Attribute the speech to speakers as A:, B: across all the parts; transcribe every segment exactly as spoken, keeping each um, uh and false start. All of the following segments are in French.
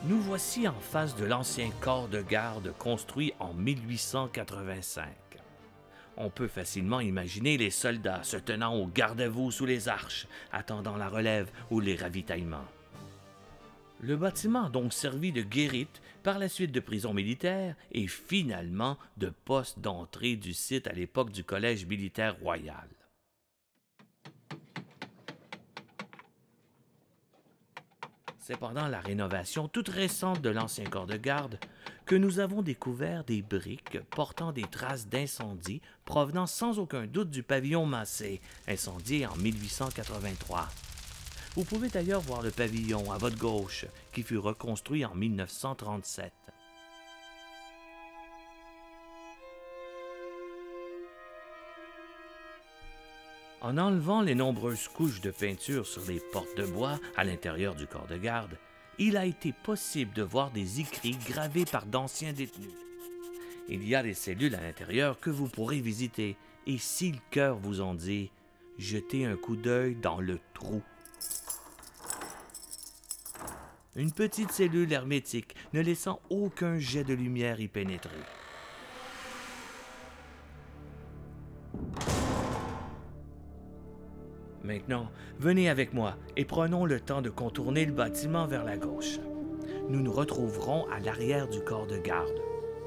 A: Nous voici en face de l'ancien corps de garde construit en mille huit cent quatre-vingt-cinq. On peut facilement imaginer les soldats se tenant au garde-à-vous sous les arches, attendant la relève ou les ravitaillements. Le bâtiment a donc servi de guérite, par la suite de prison militaire et finalement de poste d'entrée du site à l'époque du Collège militaire royal. C'est pendant la rénovation toute récente de l'ancien corps de garde que nous avons découvert des briques portant des traces d'incendie provenant sans aucun doute du pavillon Massé, incendié en mille huit cent quatre-vingt-trois. Vous pouvez d'ailleurs voir le pavillon à votre gauche, qui fut reconstruit en mille neuf cent trente-sept. En enlevant les nombreuses couches de peinture sur les portes de bois à l'intérieur du corps de garde, il a été possible de voir des écrits gravés par d'anciens détenus. Il y a des cellules à l'intérieur que vous pourrez visiter, et si le cœur vous en dit, jetez un coup d'œil dans le trou. Une petite cellule hermétique ne laissant aucun jet de lumière y pénétrer. Maintenant, venez avec moi et prenons le temps de contourner le bâtiment vers la gauche. Nous nous retrouverons à l'arrière du corps de garde.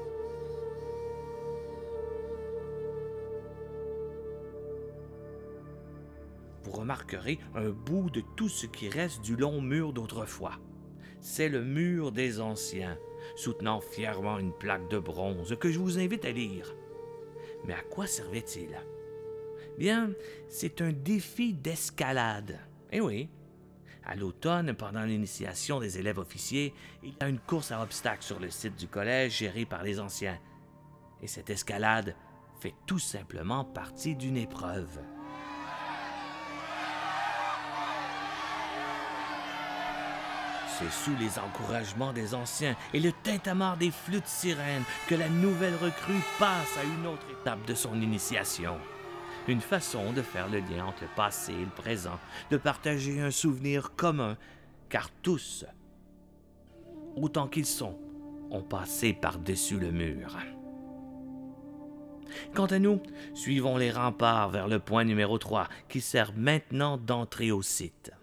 A: Vous remarquerez un bout de tout ce qui reste du long mur d'autrefois. C'est le mur des anciens, soutenant fièrement une plaque de bronze que je vous invite à lire. Mais à quoi servait-il? Bien, c'est un défi d'escalade. Eh oui, à l'automne, pendant l'initiation des élèves officiers, il y a une course à obstacles sur le site du collège géré par les anciens. Et cette escalade fait tout simplement partie d'une épreuve. C'est sous les encouragements des anciens et le tintamarre des flûtes sirènes que la nouvelle recrue passe à une autre étape de son initiation. Une façon de faire le lien entre le passé et le présent, de partager un souvenir commun, car tous, autant qu'ils sont, ont passé par-dessus le mur. Quant à nous, suivons les remparts vers le point numéro trois qui sert maintenant d'entrée au site.